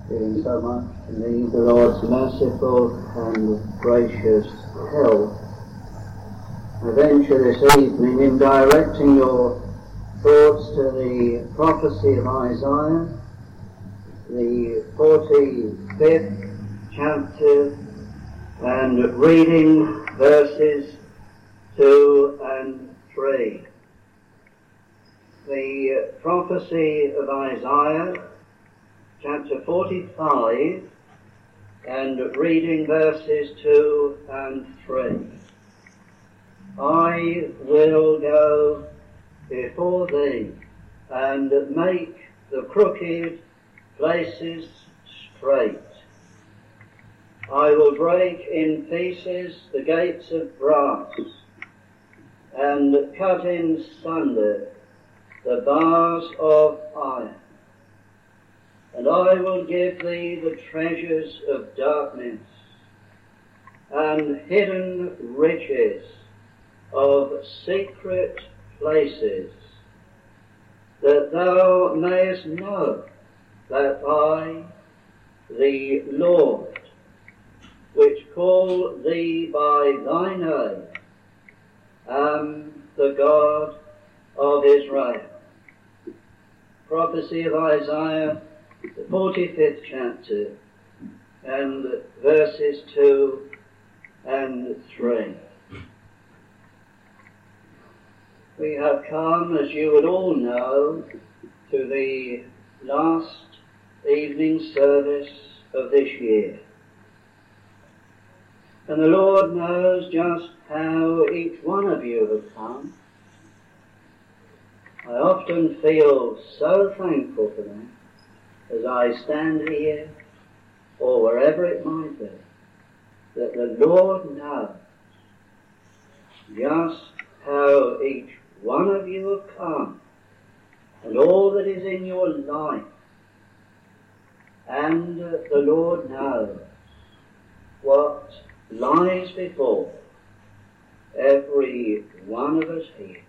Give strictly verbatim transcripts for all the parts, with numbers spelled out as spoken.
Giving so much to me the Lord's merciful and gracious help. I venture this evening in directing your thoughts to the prophecy of Isaiah, the forty-fifth chapter, and reading verses two and three. The prophecy of Isaiah, chapter forty-five, and reading verses two and three. I will go before thee and make the crooked places straight. I will break in pieces the gates of brass and cut in sunder the bars of iron. And I will give thee the treasures of darkness and hidden riches of secret places, that thou mayest know that I, the Lord, which call thee by thy name, am the God of Israel. Prophecy of Isaiah, the forty-fifth chapter, and verses two and three. We have come, as you would all know, to the last evening service of this year. And the Lord knows just how each one of you have come. I often feel so thankful for that as I stand here, or wherever it might be, that the Lord knows just how each one of you have come, and all that is in your life. And uh, the Lord knows what lies before every one of us here.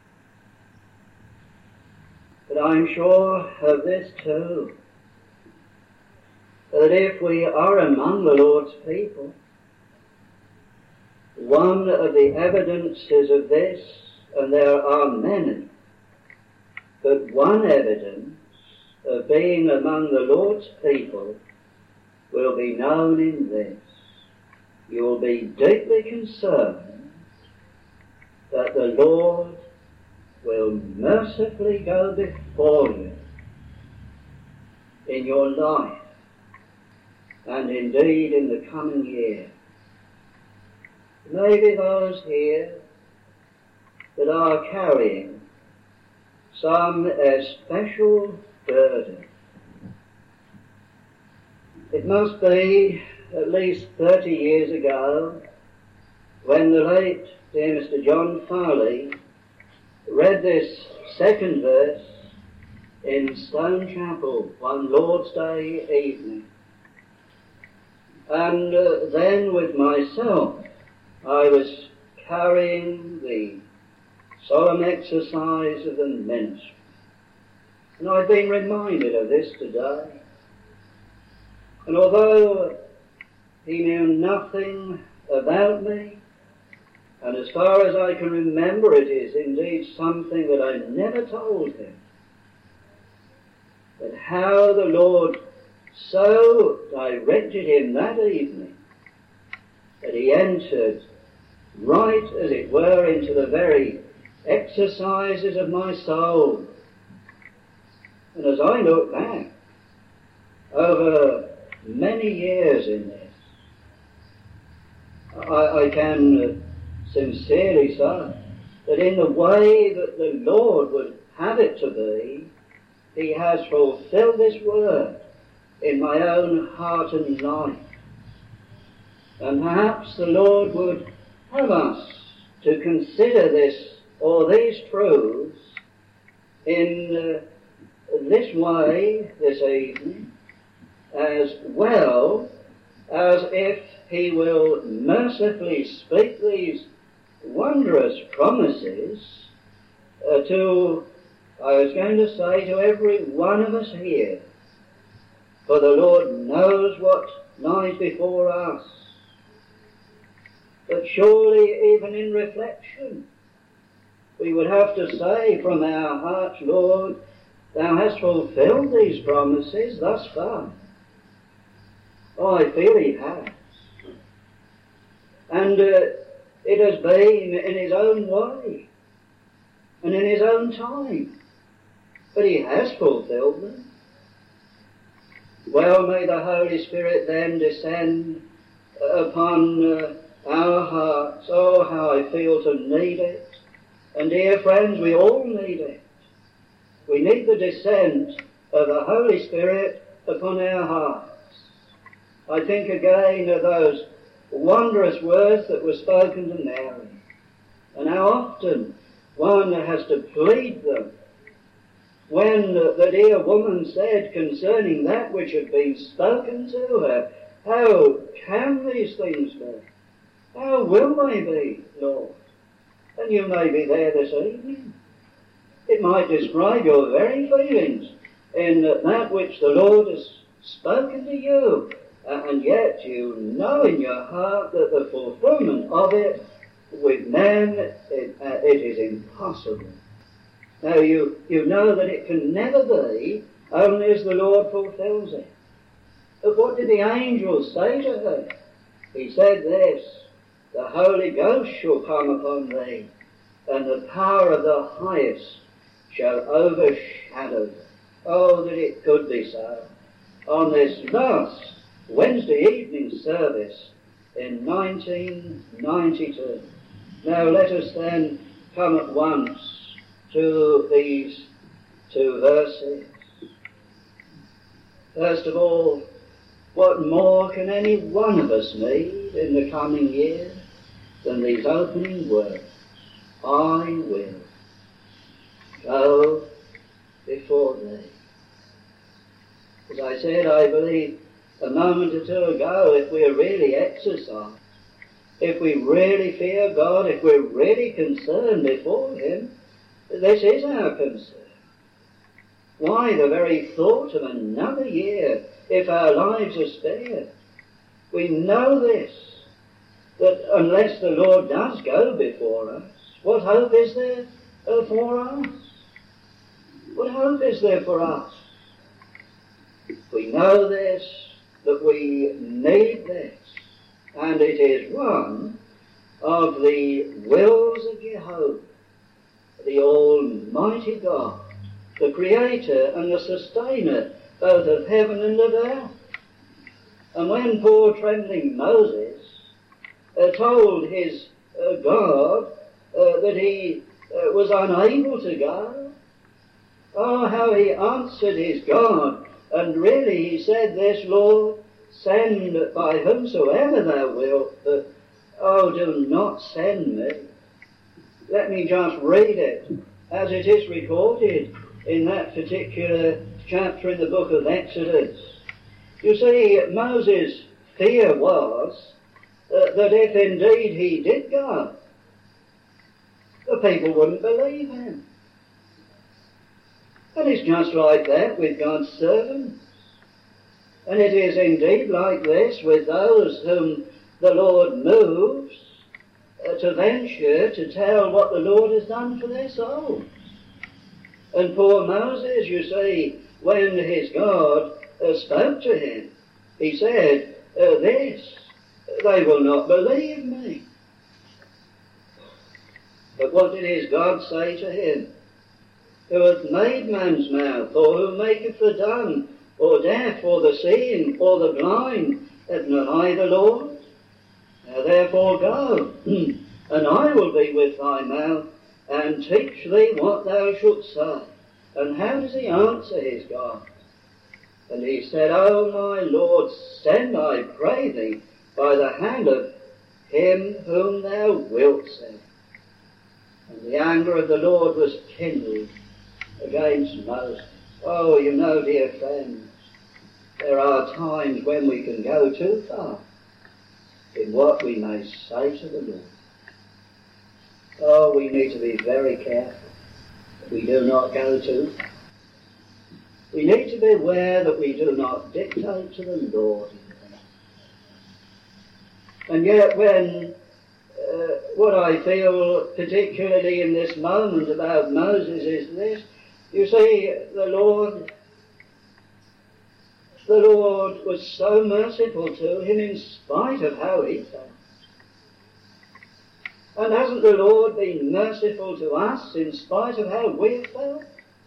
But I'm sure of this too, that if we are among the Lord's people, one of the evidences of this, and there are many, but one evidence of being among the Lord's people will be known in this. You will be deeply concerned that the Lord will mercifully go before you in your life, and indeed in the coming year. Maybe those here that are carrying some especial burden. It must be at least thirty years ago when the late dear Mister John Farley read this second verse in Stone Chapel one Lord's Day evening. And uh, then with myself I was carrying the solemn exercise of the ministry. And I've been reminded of this today. And although he knew nothing about me, and as far as I can remember it is indeed something that I never told him, but how the Lord so directed him that evening that he entered right, as it were, into the very exercises of my soul. And as I look back over many years in this, I, I can sincerely say that in the way that the Lord would have it to be, he has fulfilled this word in my own heart and life. And perhaps the Lord would have us to consider this, or these truths, in uh, this way this evening, as well as if he will mercifully speak these wondrous promises uh, to, I was going to say, to every one of us here, For the Lord knows what lies before us. But surely even in reflection, we would have to say from our hearts, Lord, Thou hast fulfilled these promises thus far. Oh, I feel He has. And uh, it has been in His own way and in His own time. But He has fulfilled them. Well, may the Holy Spirit then descend upon uh, our hearts. Oh, how I feel to need it. And dear friends, we all need it. We need the descent of the Holy Spirit upon our hearts. I think again of those wondrous words that were spoken to Mary, and how often one has to plead them. When the dear woman said concerning that which had been spoken to her, how can these things be? How will they be, Lord? And you may be there this evening. It might describe your very feelings in that which the Lord has spoken to you, and yet you know in your heart that the fulfillment of it with men, it, uh, it is impossible. Now you, you know that it can never be only as the Lord fulfills it. But what did the angel say to her? He said this, the Holy Ghost shall come upon thee, and the power of the highest shall overshadow thee. Oh, that it could be so. On this last Wednesday evening service in nineteen ninety-two. Now let us then come at once to these two verses. First of all, what more can any one of us need in the coming year than these opening words? I will go before thee. As I said, I believe a moment or two ago, if we're really exercised, if we really fear God, if we're really concerned before Him, this is our concern. Why, the very thought of another year, if our lives are spared. We know this, that unless the Lord does go before us, what hope is there uh, for us? What hope is there for us? We know this, that we need this, and it is one of the wills of Jehovah, the Almighty God, the Creator and the Sustainer both of heaven and of earth. And when poor trembling Moses uh, told his uh, God uh, that he uh, was unable to go, oh, how he answered his God. And really he said this, Lord, send by whomsoever thou wilt, but oh, do not send me. Let me just read it as it is recorded in that particular chapter in the book of Exodus. You see, Moses' fear was uh, that if indeed he did go, the people wouldn't believe him. And it's just like that with God's servants. And it is indeed like this with those whom the Lord moves uh, to venture to tell what the Lord has done for their souls. And poor Moses, you see, when his God uh, spoke to him, he said, uh, this, they will not believe me. But what did his God say to him? Who hath made man's mouth, or who maketh the dumb, or deaf, or the seeing, or the blind? Have not I the Lord? Now therefore go, and I will be with thy mouth, and teach thee what thou shalt say. And how does he answer his God? And he said, O my Lord, send, I pray thee, by the hand of him whom thou wilt send. And the anger of the Lord was kindled against Moses. Oh, you know, dear friends, there are times when we can go too far in what we may say to the Lord. Oh, we need to be very careful that we do not go too far. We need to be aware that we do not dictate to the Lord. And yet when uh, what I feel particularly in this moment about Moses is this, you see, the Lord, the Lord was so merciful to him in spite of how he felt. And hasn't the Lord been merciful to us in spite of how we have felt?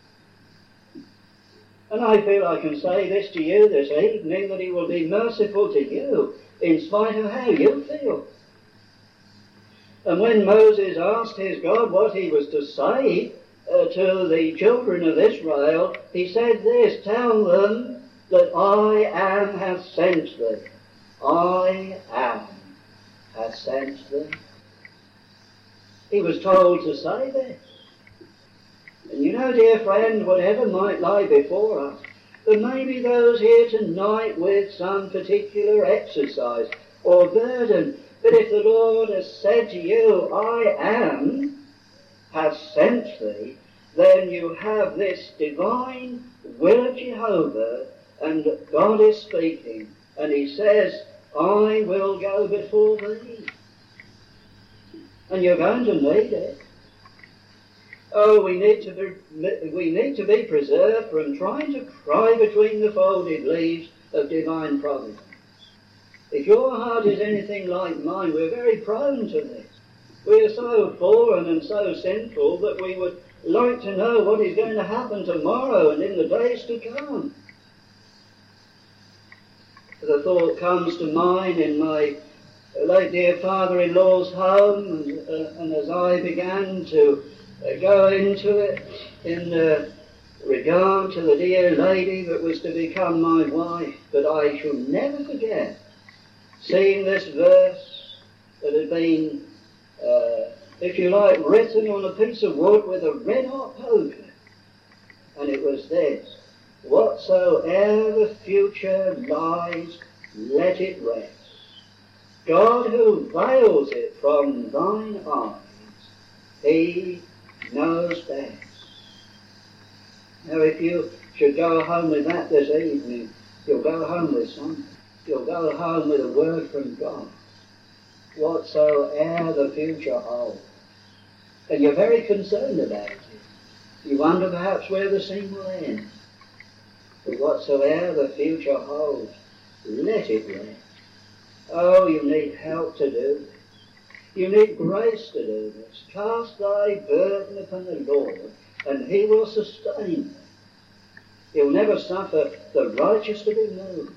And I feel I can say this to you this evening, that he will be merciful to you in spite of how you feel. And when Moses asked his God what he was to say uh, to the children of Israel, he said this, tell them that I am hath sent thee. I am hath sent thee. He was told to say this. And you know, dear friend, whatever might lie before us, there may be those here tonight with some particular exercise or burden. But if the Lord has said to you, I am, has sent thee, then you have this divine will of Jehovah, and God is speaking. And he says, I will go before thee. And you're going to need it. Oh, we need to be, we need to be preserved from trying to cry between the folded leaves of divine providence. If your heart is anything like mine, we're very prone to this. We are so fallen and so sinful that we would like to know what is going to happen tomorrow and in the days to come. The thought comes to mind in my late dear father-in-law's home, and, uh, and as I began to uh, go into it in uh, regard to the dear lady that was to become my wife, but I shall never forget seeing this verse that had been, uh, if you like, written on a piece of wood with a red-hot poker. And it was this, whatsoe'er the future lies, let it rest. God who veils it from thine eyes, he knows best. Now if you should go home with that this evening, you'll go home with something. You'll go home with a word from God. Whatsoe'er the future holds. And you're very concerned about it. You wonder perhaps where the scene will end. But whatsoe'er the future holds, let it rest. Oh, you need help to do this. You need grace to do this. Cast thy burden upon the Lord, and he will sustain thee. He'll never suffer the righteous to be moved.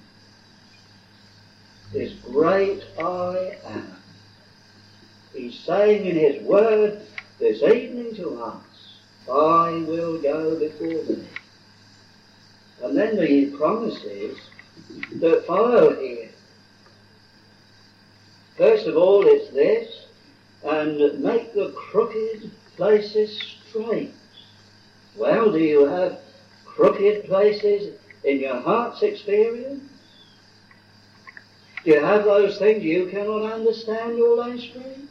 This great I am. He's saying in his word this evening to us, I will go before thee. And then the promises that follow here. First of all, it's this, and make the crooked places straight. Well, do you have crooked places in your heart's experience? Do you have those things you cannot understand or lay straight?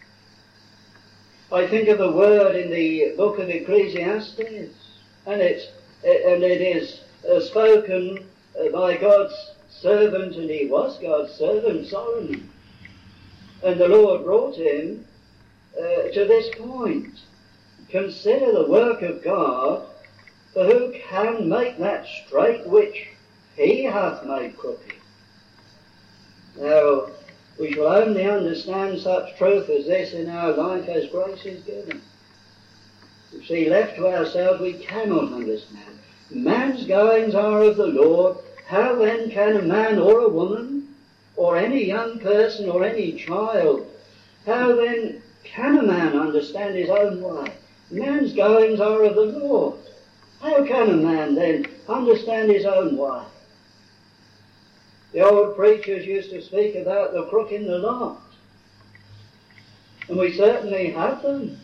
I think of a word in the book of Ecclesiastes, and it's and it is uh, spoken uh, by God's servant, and he was God's servant, Solomon. And the Lord brought him uh, to this point. Consider the work of God, for who can make that straight which he hath made crooked? Now, we shall only understand such truth as this in our life as grace is given. You see, left to ourselves, we cannot understand. Man's goings are of the Lord. How then can a man or a woman, or any young person or any child, how then can a man understand his own way? Man's goings are of the Lord. How can a man then understand his own way? The old preachers used to speak about the crook in the lot. And we certainly have them.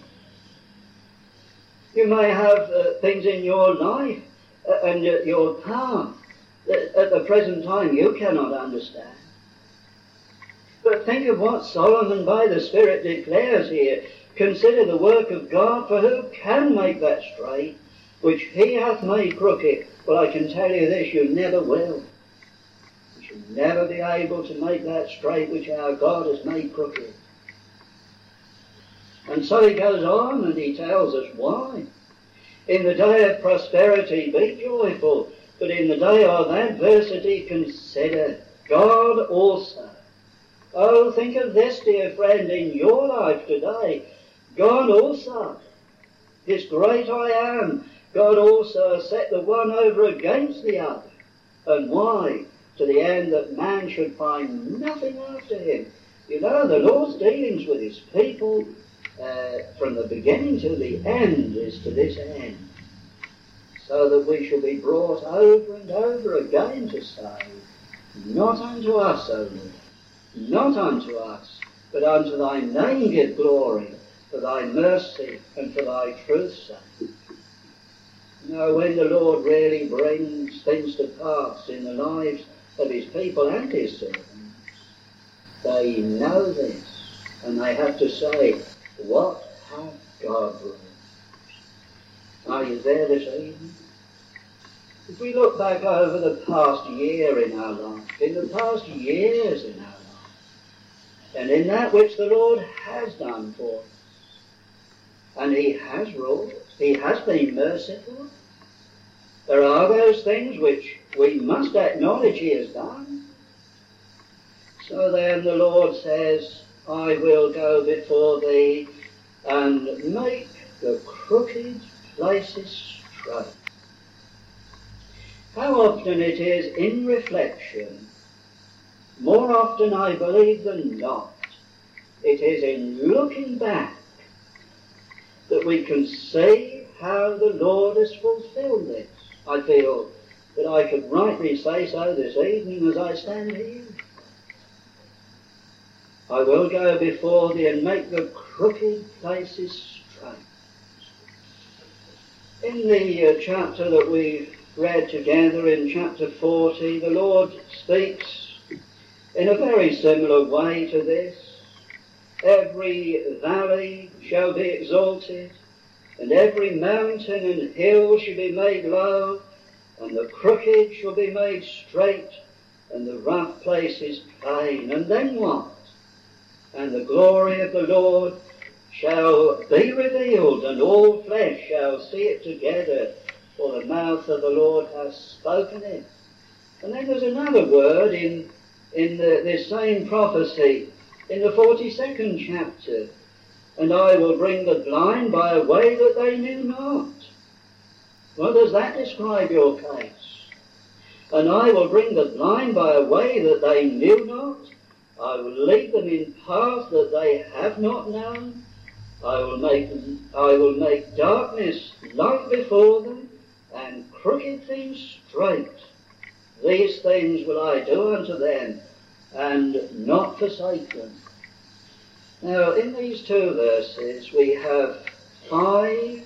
You may have uh, things in your life uh, and uh, your path that at the present time you cannot understand. But think of what Solomon by the Spirit declares here. Consider the work of God, for who can make that straight? which he hath made crooked. Well, I can tell you this, you never will. You shall never be able to make that straight which our God has made crooked. And so he goes on and he tells us why. In the day of prosperity be joyful, but in the day of adversity consider God also. Oh, think of this, dear friend, in your life today. God also, this great I am, God also has set the one over against the other. And why? To the end that man should find nothing after him. You know, the Lord's dealings with his people uh, from the beginning to the end is to this end. So that we shall be brought over and over again to say, not unto us, O Lord, not unto us, but unto thy name give glory, for thy mercy and for thy truth's sake. Now, when the Lord really brings things to pass in the lives of his people and his servants, they know this, and they have to say, what hath God wrought? Are you there this evening? If we look back over the past year in our life, in the past years in our life, and in that which the Lord has done for us, and he has wrought, he has been merciful, there are those things which we must acknowledge he has done. So then the Lord says, I will go before thee and make the crooked places straight. How often it is in reflection, more often I believe than not, it is in looking back that we can see how the Lord has fulfilled this. I feel that I could rightly say so this evening as I stand here. I will go before thee and make the crooked places straight. In the uh, chapter that we read together, in chapter forty, the Lord speaks in a very similar way to this. Every valley shall be exalted, and every mountain and hill shall be made low, and the crooked shall be made straight, and the rough places plain. And then what? And the glory of the Lord shall be revealed, and all flesh shall see it together, for the mouth of the Lord hath spoken it. And then there's another word in, in the, this same prophecy, in the forty-second chapter. And I will bring the blind by a way that they knew not. Well, does that describe your case? And I will bring the blind by a way that they knew not. I will lead them in paths that they have not known. I will make them, I will make darkness light before them, and crooked things straight. These things will I do unto them, and not forsake them. Now, in these two verses, we have five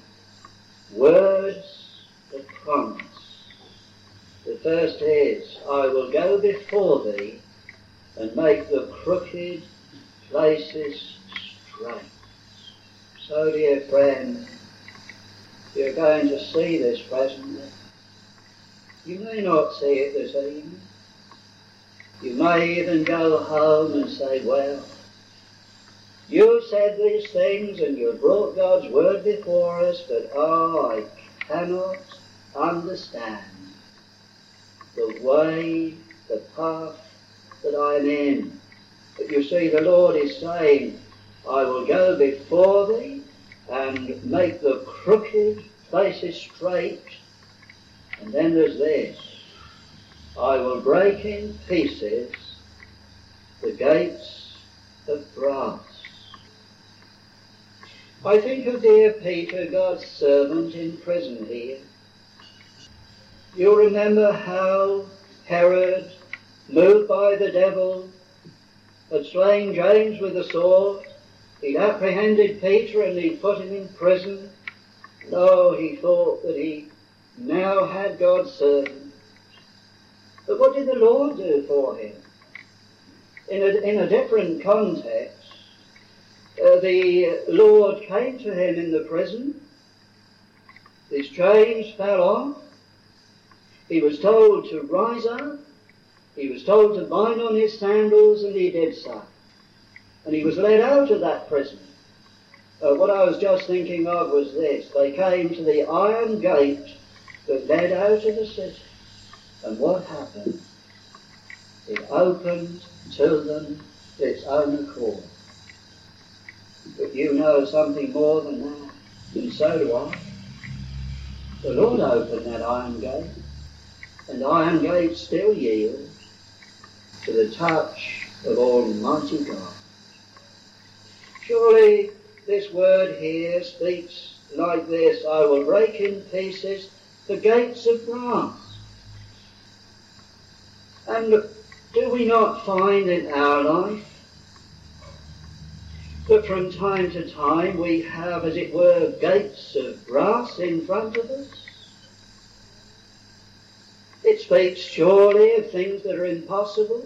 words of promise. The first is, I will go before thee and make the crooked places straight. So, dear friend, you're going to see this presently. You may not see it this evening. You may even go home and say, well, you said these things and you brought God's word before us, but oh, I cannot understand the way, the path that I'm in. But you see, the Lord is saying, I will go before thee and make the crooked places straight. And then there's this, I will break in pieces the gates of brass. I think of dear Peter, God's servant in prison here. You remember how Herod, moved by the devil, had slain James with a sword. He'd apprehended Peter and he'd put him in prison. And oh, he thought that he now had God's servant. But what did the Lord do for him? In a, in a different context, uh, the Lord came to him in the prison. His chains fell off. He was told to rise up. He was told to bind on his sandals, and he did so. And he was led out of that prison. Uh, what I was just thinking of was this. They came to the iron gate that led out of the city. And what happened? It opened to them its own accord. But you know something more than that, and so do I. The Lord opened that iron gate, and the iron gate still yields to the touch of Almighty God. Surely this word here speaks like this: I will break in pieces the gates of brass. And do we not find in our life that from time to time we have, as it were, gates of brass in front of us? It speaks surely of things that are impossible.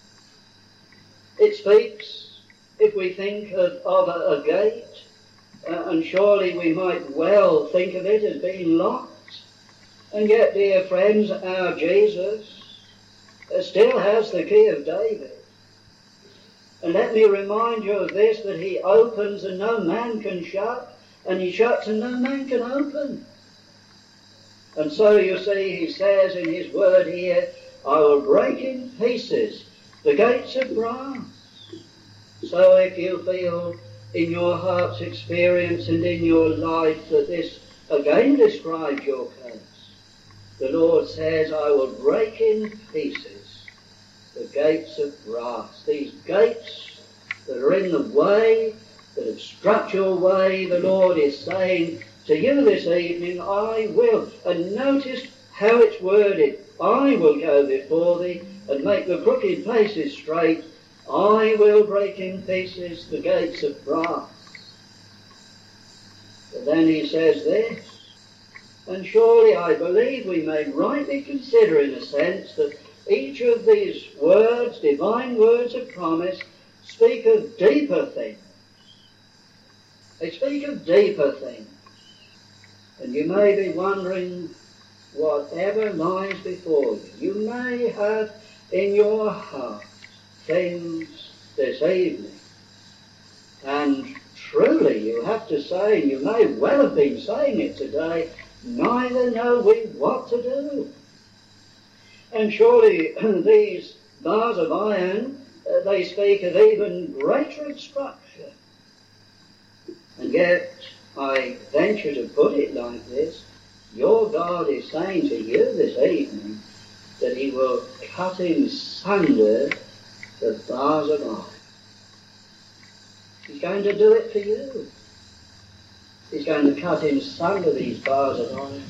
It speaks, if we think of, of a, a gate, uh, and surely we might well think of it as being locked. And yet, dear friends, our Jesus uh, still has the key of David. And let me remind you of this, that he opens and no man can shut, and he shuts and no man can open. And so you see, he says in his word here, I will break in pieces the gates of brass. So if you feel in your heart's experience and in your life that this again describes your case, the Lord says, I will break in pieces the gates of brass. These gates that are in the way, that obstruct your way, the Lord is saying to you this evening, I will. And notice how it's worded. I will go before thee and make the crooked places straight. I will break in pieces the gates of brass. But then he says this, and surely I believe we may rightly consider in a sense that each of these words, divine words of promise, speak of deeper things. They speak of deeper things. And you may be wondering whatever lies before you. You may have in your heart things this evening. And truly you have to say, and you may well have been saying it today, neither know we what to do. And surely these bars of iron, uh, they speak of even greater obstruction. And yet, I venture to put it like this, your God is saying to you this evening that he will cut in sunder the bars of iron. He's going to do it for you. He's going to cut in sunder these bars of iron.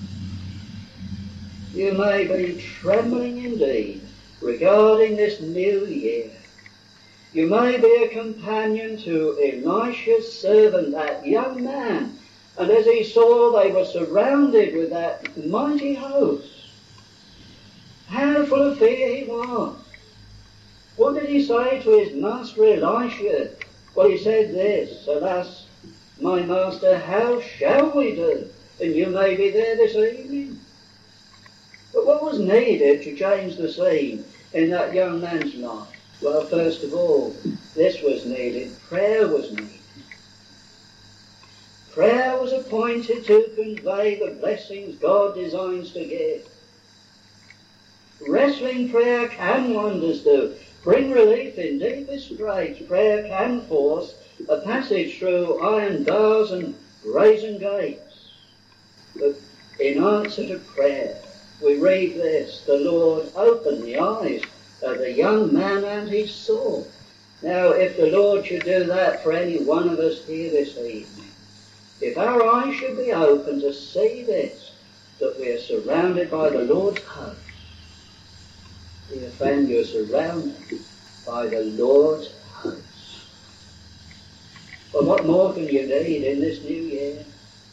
You may be trembling indeed regarding this new year. You may be a companion to Elisha's servant, that young man, and as he saw they were surrounded with that mighty host, how full of fear he was. What did he say to his master Elisha? Well, he said this, alas, my master, how shall we do? And you may be there this evening. But what was needed to change the scene in that young man's life? Well, first of all, this was needed. Prayer was needed. Prayer was appointed to convey the blessings God designs to give. Wrestling prayer can wonders do. Bring relief in deepest straits. Prayer can force a passage through iron bars and brazen gates. But in answer to prayer, we read this, the Lord opened the eyes of the young man and he saw. Now, if the Lord should do that for any one of us here this evening, if our eyes should be open to see this, that we are surrounded by the Lord's host, dear friend, you're surrounded by the Lord's host. Well, what more can you need in this new year?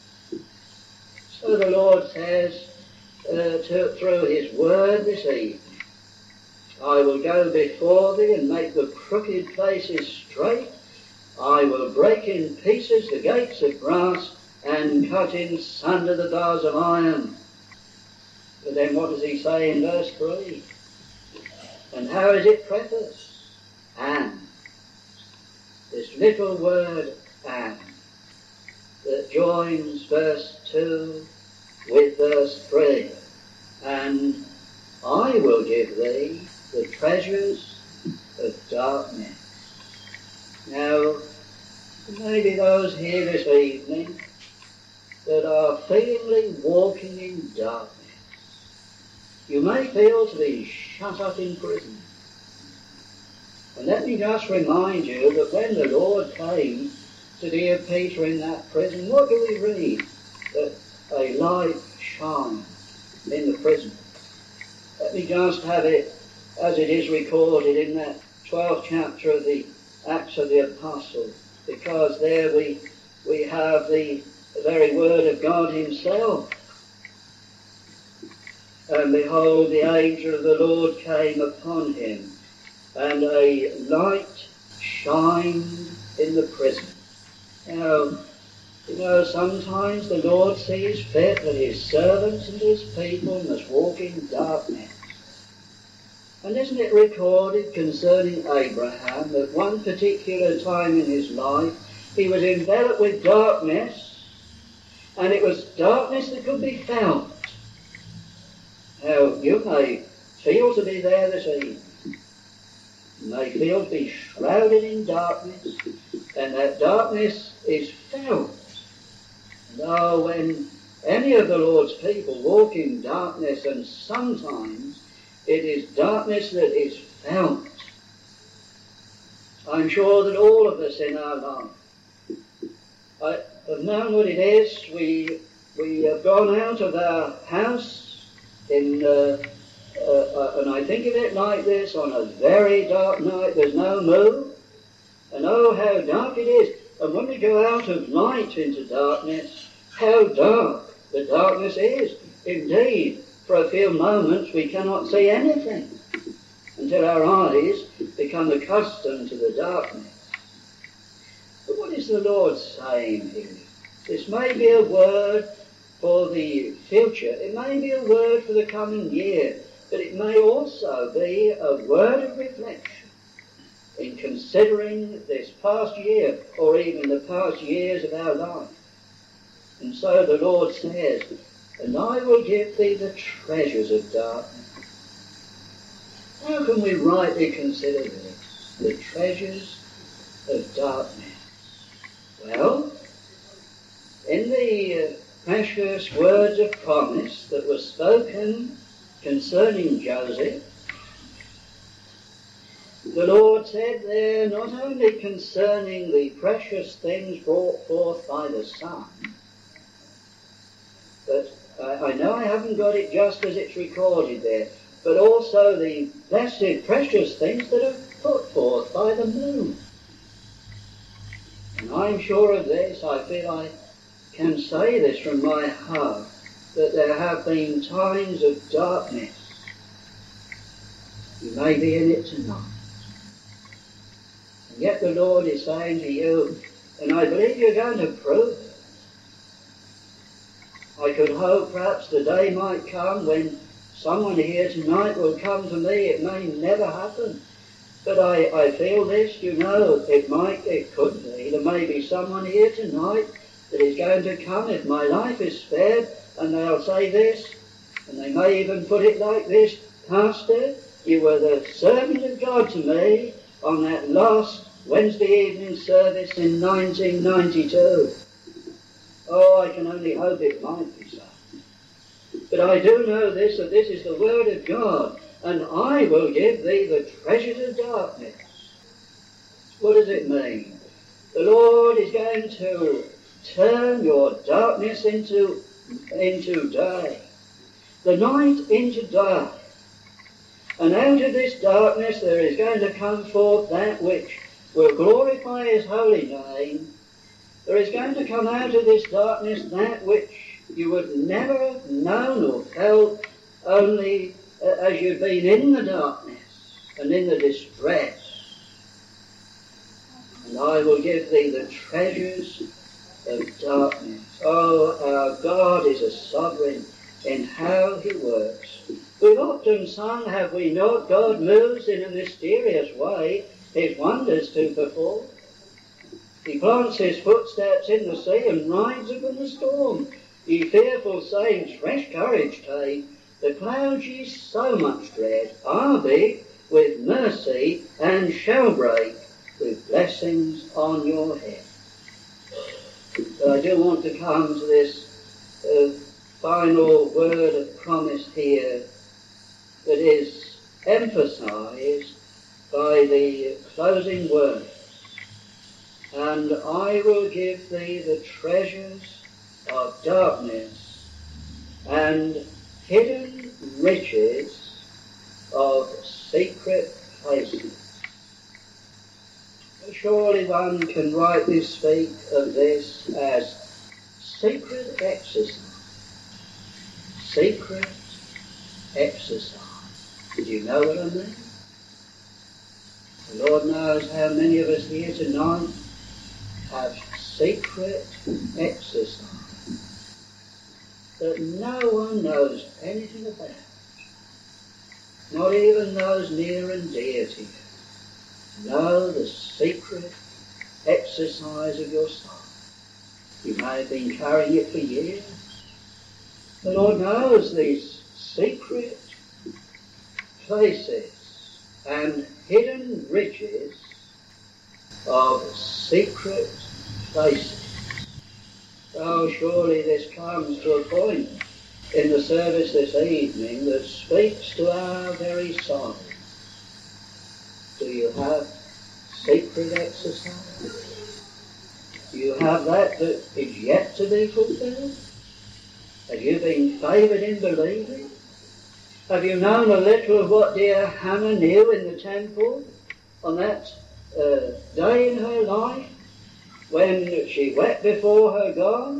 So the Lord says uh, to, through his word this evening, I will go before thee and make the crooked places straight. I will break in pieces the gates of brass, and cut in sunder the bars of iron. But then what does he say in verse three? And how is it prefaced? And. This little word and that joins verse two with verse three. And I will give thee the treasures of darkness. Now, maybe those here this evening that are feelingly walking in darkness. You may feel to be shut up in prison. And let me just remind you that when the Lord came to dear Peter in that prison, what do we read? That a light shined in the prison. Let me just have it as it is recorded in that twelfth chapter of the Acts of the Apostles, because there we we have the very word of God himself. And behold, the angel of the Lord came upon him, and a light shined in the prison. Now, you know, sometimes the Lord sees fit that his servants and his people must walk in darkness. And isn't it recorded concerning Abraham that one particular time in his life he was enveloped with darkness, and it was darkness that could be felt? Now, you may feel to be there this evening. You may feel to be shrouded in darkness, and that darkness is felt. And oh, when any of the Lord's people walk in darkness, and sometimes it is darkness that is felt, I'm sure that all of us in our life I have known what it is. We we have gone out of our house in, uh, uh, uh, and I think of it like this, on a very dark night, there's no moon, and oh, how dark it is. And when we go out of light into darkness, how dark the darkness is. Indeed, for a few moments we cannot see anything until our eyes become accustomed to the darkness. But what is the Lord saying here? This may be a word for the future. It may be a word for the coming year. But it may also be a word of reflection in considering this past year or even the past years of our life. And so the Lord says, and I will give thee the treasures of darkness. How can we rightly consider this? The treasures of darkness. Well, in the uh, precious words of promise that were spoken concerning Joseph, the Lord said there not only concerning the precious things brought forth by the sun, but uh, I know I haven't got it just as it's recorded there, but also the blessed precious things that are put forth by the moon. And I'm sure of this, I feel I can say this from my heart, that there have been times of darkness. You may be in it tonight. And yet the Lord is saying to you, and I believe you're going to prove it. I could hope perhaps the day might come when someone here tonight will come to me. It may never happen. But I, I feel this, you know, it might, it could be. There may be someone here tonight that is going to come if my life is spared, and they'll say this, and they may even put it like this, Pastor, you were the servant of God to me on that last Wednesday evening service in nineteen ninety-two. Oh, I can only hope it might be so. But I do know this, that this is the word of God, and I will give thee the treasures of darkness. What does it mean? The Lord is going to turn your darkness into, into day, the night into day. And out of this darkness there is going to come forth that which will glorify his holy name. There is going to come out of this darkness that which you would never have known or felt only uh, as you've been in the darkness and in the distress. And I will give thee the treasures of darkness. Oh, our God is a sovereign in how he works. We've often sung, have we not, God moves in a mysterious way, his wonders to perform. He plants his footsteps in the sea and rides upon the storm. Ye fearful saints, fresh courage take, the clouds ye so much dread are big with mercy and shall break with blessings on your head. But I do want to come to this uh, final word of promise here that is emphasized by the closing words. And I will give thee the treasures of darkness and hidden riches of secret places. Surely one can rightly speak of this as secret exercise. Secret exercise. Did you know what I mean? The Lord knows how many of us here tonight have secret exercise that no one knows anything about. Not even those near and dear to you. Know the secret exercise of your soul. You may have been carrying it for years. The Lord knows these secret places and hidden riches of secret places. Oh, surely this comes to a point in the service this evening that speaks to our very soul. Do you have secret exercise? Do you have that that is yet to be fulfilled? Have you been favoured in believing? Have you known a little of what dear Hannah knew in the temple on that uh, day in her life when she wept before her God?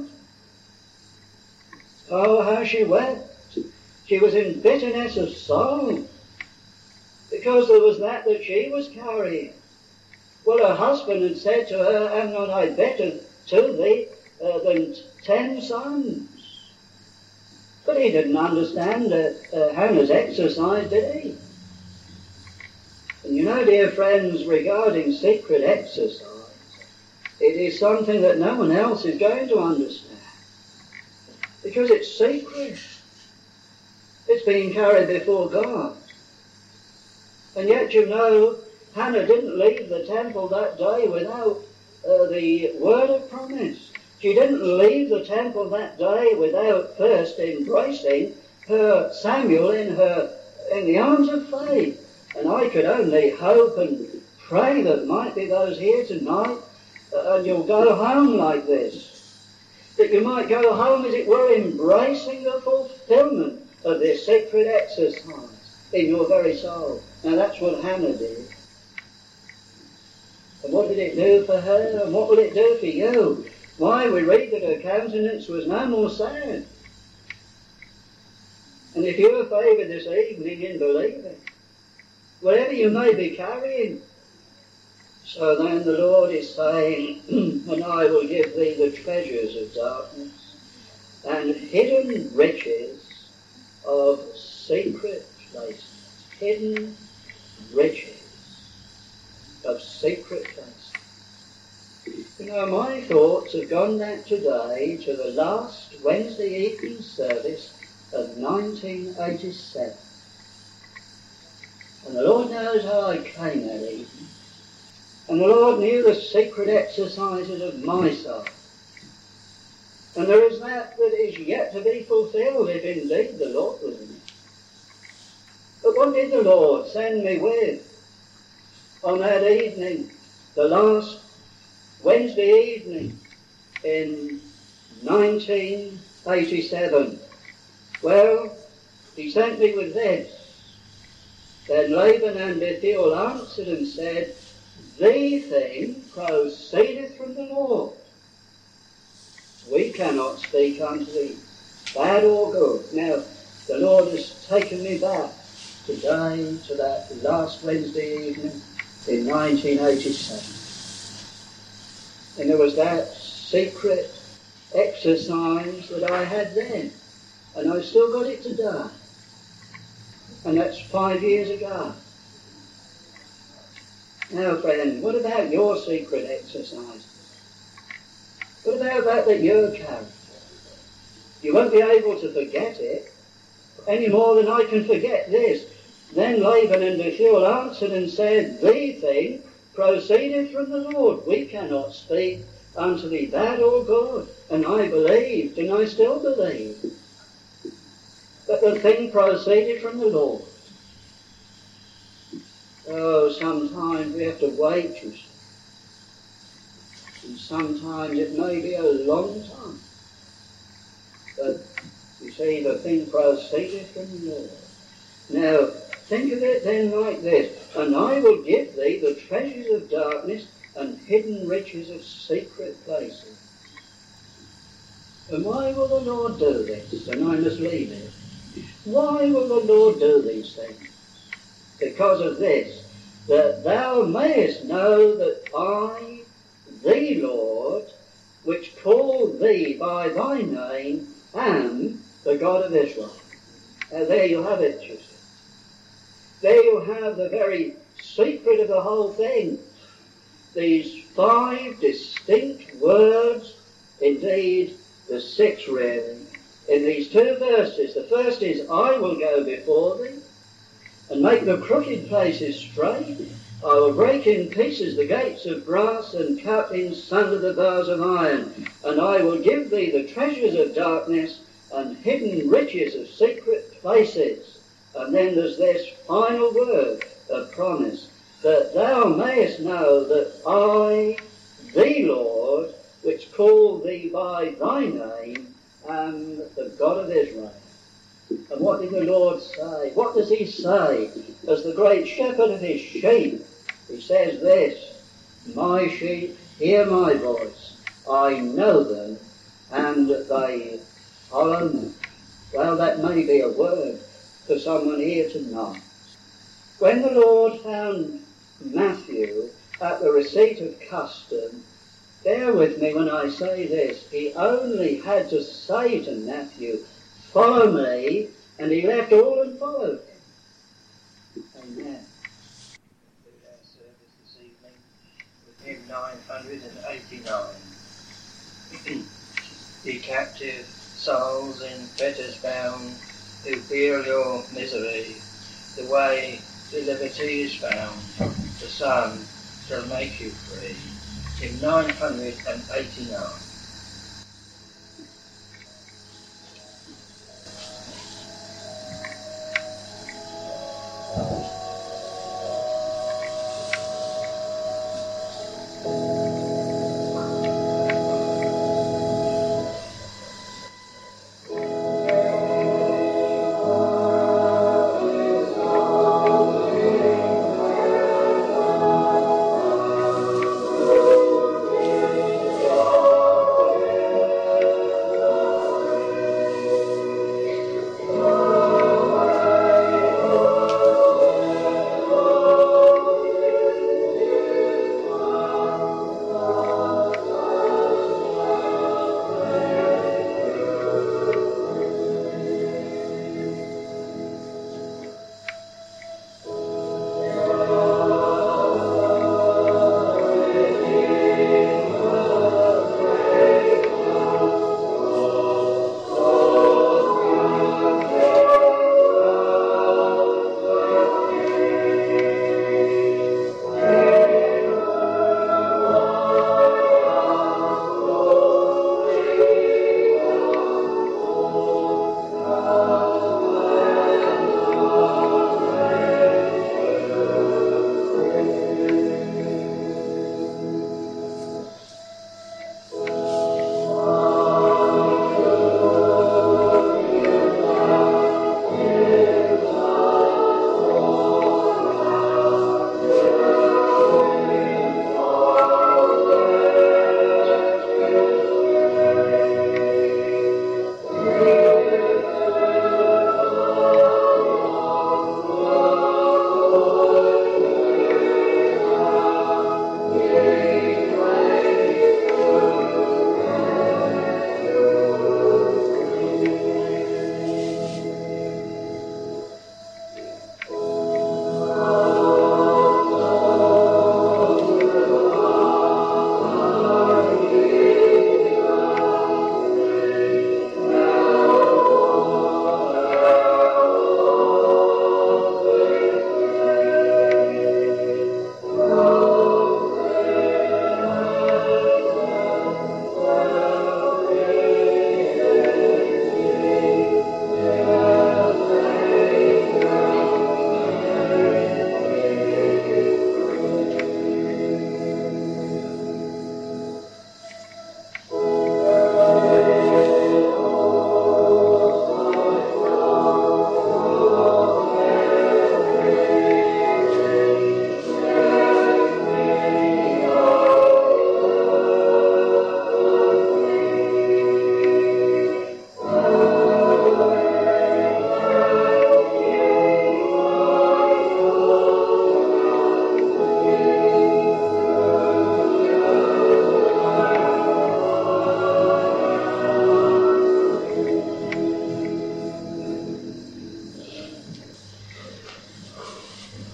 Oh, how she wept. She was in bitterness of soul because there was that that she was carrying. Well, her husband had said to her, am not I better to thee uh, than ten sons? But he didn't understand uh, uh, Hannah's exercise, did he? And you know, dear friends, regarding secret exercise, it is something that no one else is going to understand. Because it's secret. It's being carried before God. And yet, you know, Hannah didn't leave the temple that day without uh, the word of promise. She didn't leave the temple that day without first embracing her Samuel in her in the arms of faith. And I could only hope and pray that might be those here tonight, uh, and you'll go home like this. That you might go home, as it were, embracing the fulfillment of this sacred exercise in your very soul. Now that's what Hannah did. And what did it do for her? And what will it do for you? Why, we read that her countenance was no more sad. And if you are favoured this evening in believing, whatever you may be carrying, so then the Lord is saying, and I will give thee the treasures of darkness and hidden riches of secret places. Hidden riches of secret places. You know, my thoughts have gone back today to the last Wednesday evening service of nineteen eighty-seven. And the Lord knows how I came that evening. And the Lord knew the secret exercises of my soul. And there is that that is yet to be fulfilled, if indeed the Lord was in it. But what did the Lord send me with on that evening, the last Wednesday evening in nineteen eighty-seven? Well, he sent me with this. Then Laban and Bethuel answered and said, the thing proceedeth from the Lord. We cannot speak unto thee, bad or good. Now, the Lord has taken me back today to that last Wednesday evening in nineteen eighty-seven. And there was that secret exercise that I had then. And I've still got it today. And that's five years ago. Now, friend, what about your secret exercise? What about that that your character? You won't be able to forget it any more than I can forget this. Then Laban and Bethuel answered and said, "The thing proceeded from the Lord. We cannot speak unto thee bad or good." And I believed, and I still believe, that the thing proceeded from the Lord. Oh, sometimes we have to wait, you see. And sometimes it may be a long time. But, you see, the thing proceeded from the Lord. Now, think of it then like this. "And I will give thee the treasures of darkness and hidden riches of secret places." And why will the Lord do this? And I must leave it. Why will the Lord do these things? Because of this, that thou mayest know that I, the Lord, which call thee by thy name, am the God of Israel. Now there you have it, you see. There you have the very secret of the whole thing. These five distinct words, indeed the six really, in these two verses. The first is, "I will go before thee, and make the crooked places straight. I will break in pieces the gates of brass, and cut in sunder the bars of iron. And I will give thee the treasures of darkness, and hidden riches of secret places." And then there's this final word of promise, "that thou mayest know that I, the Lord, which call thee by thy name, am the God of Israel." And what did the Lord say? What does he say as the great shepherd of his sheep? He says this, "My sheep hear my voice, I know them, and they follow me." Well, that may be a word for someone here tonight. When the Lord found Matthew at the receipt of custom, bear with me when I say this, he only had to say to Matthew, "Follow me," and he left all and followed him. Amen. Our service this evening with hymn nine hundred eighty-nine. Ye captive souls in fetters bound, who feel your misery, the way to liberty is found. The Son shall make you free. Hymn nine hundred eighty-nine. Oh,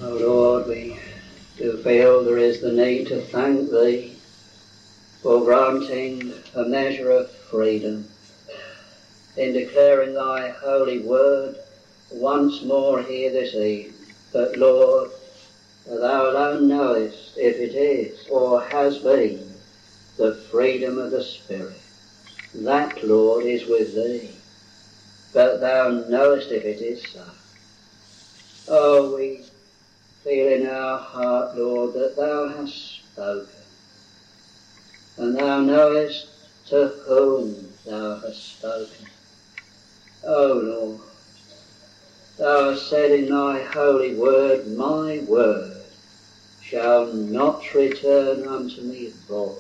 O Lord, we do feel there is the need to thank Thee for granting a measure of freedom in declaring Thy holy word once more here this evening. But Lord, Thou alone knowest if it is or has been the freedom of the Spirit. That, Lord, is with Thee, but Thou knowest if it is so. Oh, we feel in our heart, Lord, that Thou hast spoken, and Thou knowest to whom Thou hast spoken. Oh, Lord, Thou hast said in Thy holy word, my word shall not return unto me void.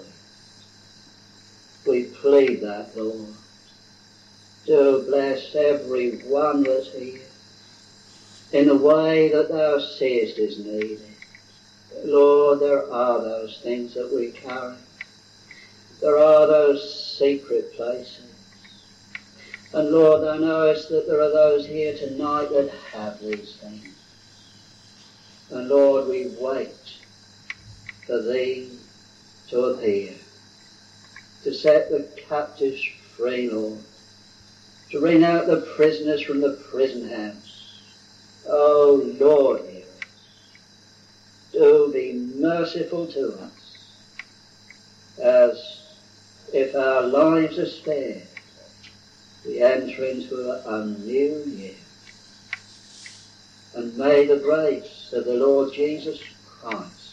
We plead that, Lord. Do bless every one that's here in the way that Thou seest is needed. Lord, there are those things that we carry. There are those secret places. And Lord, Thou knowest that there are those here tonight that have these things. And Lord, we wait for Thee to appear, to set the captives free, Lord, to bring out the prisoners from the prison house. Oh, Lord, hear us. Do be merciful to us, as if our lives are spared, we enter into a new year. And may the grace of the Lord Jesus Christ